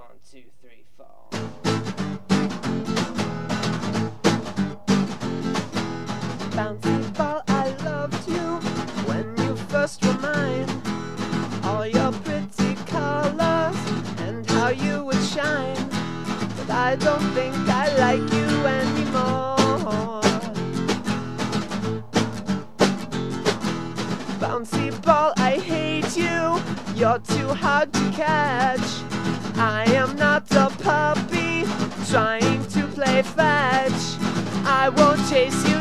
1, 2, 3, 4. Bouncy ball, I loved you when you first were mine. All your pretty colors and how you would shine. But I don't think I like you anymore. Bouncy ball, I hate you. You're too hard to catch. I am not a puppy trying to play fetch. I won't chase you